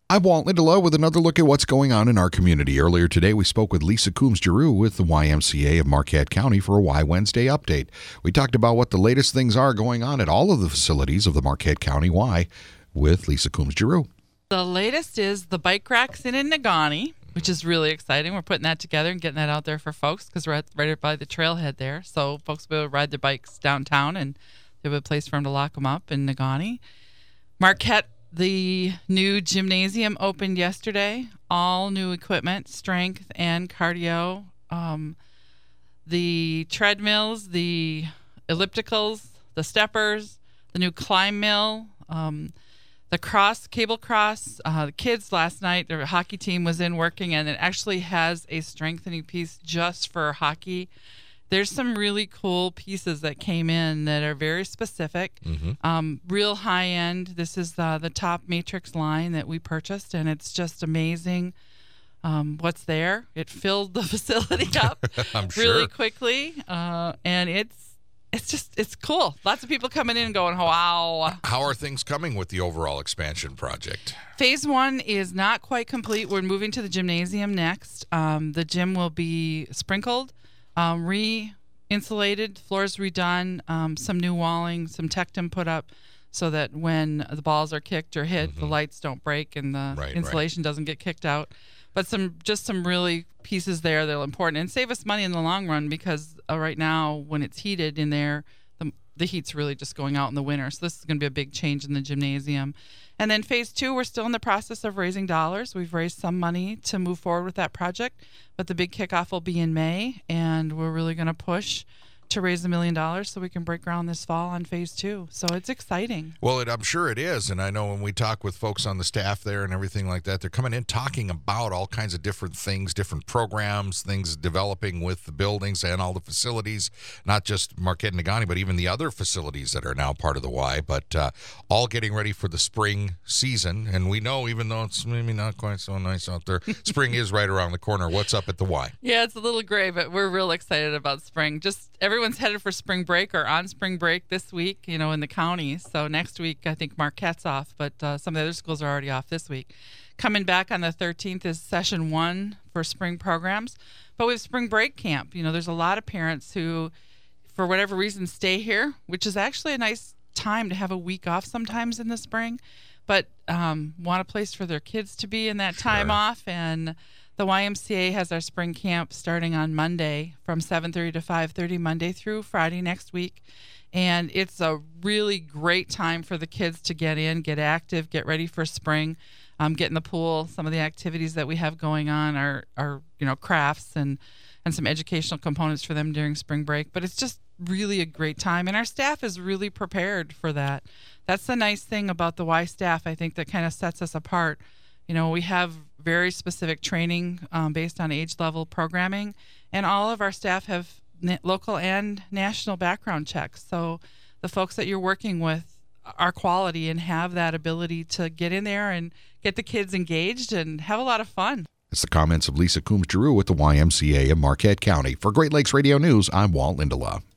I'm Walt Lindelof with another look at what's going on in our community. Earlier today, we spoke with Lisa Coombs-Giroux with the YMCA of Marquette County for a Y Wednesday update. We talked about what the latest things are going on at all of the facilities of the Marquette County Y with Lisa Coombs-Giroux. The latest is the bike racks in Negaunee, which is really exciting. We're putting that together and getting that out there for folks because we're right by the trailhead there. So folks will be able to ride their bikes downtown and they have a place for them to lock them up in Negaunee. Marquette, the new gymnasium opened yesterday. All new equipment, strength and cardio. The treadmills, the ellipticals, the steppers, the new climb mill, the cable cross. The kids last night, their hockey team was in working, and it actually has a strengthening piece just for hockey. There's some really cool pieces that came in that are very specific, real high end. This is the top Matrix line that we purchased, and it's just amazing what's there. It filled the facility up really quickly, and it's cool. Lots of people coming in and going, wow. How are things coming with the overall expansion project? Phase 1 is not quite complete. We're moving to the gymnasium next. The gym will be sprinkled, re-insulated, floors redone, some new walling, some Tectum put up so that when the balls are kicked or hit, the lights don't break and the insulation doesn't get kicked out. But some really pieces there that are important and save us money in the long run because right now when it's heated in there, the heat's really just going out in the winter. So this is going to be a big change in the gymnasium. And then phase 2, we're still in the process of raising dollars. We've raised some money to move forward with that project, but the big kickoff will be in May, and we're really going to push to raise $1 million so we can break ground this fall on phase 2. So it's exciting. Well, I'm sure it is. And I know when we talk with folks on the staff there and everything like that, they're coming in talking about all kinds of different things, different programs, things developing with the buildings and all the facilities, not just Marquette and Negaunee, but even the other facilities that are now part of the Y, but all getting ready for the spring season. And we know, even though it's maybe not quite so nice out there, spring is right around the corner. What's up at the Y? Yeah, it's a little gray, but we're real excited about spring. Just everyone's headed for spring break or on spring break this week, in the county. So next week, I think Marquette's off, but some of the other schools are already off this week. Coming back on the 13th is session 1 for spring programs. But we have spring break camp. There's a lot of parents who, for whatever reason, stay here, which is actually a nice time to have a week off sometimes in the spring, but want a place for their kids to be in that time off. And the YMCA has our spring camp starting on Monday from 7:30 to 5:30, Monday through Friday next week. And it's a really great time for the kids to get in, get active, get ready for spring, get in the pool. Some of the activities that we have going on are crafts and some educational components for them during spring break. But it's just really a great time. And our staff is really prepared for that. That's the nice thing about the Y staff, I think, that kind of sets us apart. We have very specific training based on age level programming, and all of our staff have local and national background checks. So the folks that you're working with are quality and have that ability to get in there and get the kids engaged and have a lot of fun. It's the comments of Lisa Coombs-Giroux with the YMCA of Marquette County. For Great Lakes Radio News, I'm Walt Lindelof.